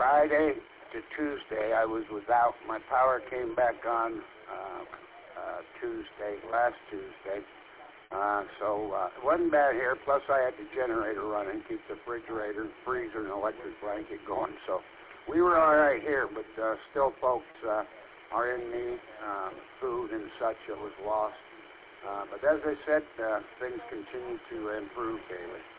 Friday to Tuesday, I was without. My power came back on last Tuesday. It wasn't bad here. Plus, I had the generator running, keep the refrigerator, freezer, and electric blanket going. So we were all right here, but still, folks are in need. Food and such that was lost. But as I said, things continue to improve daily.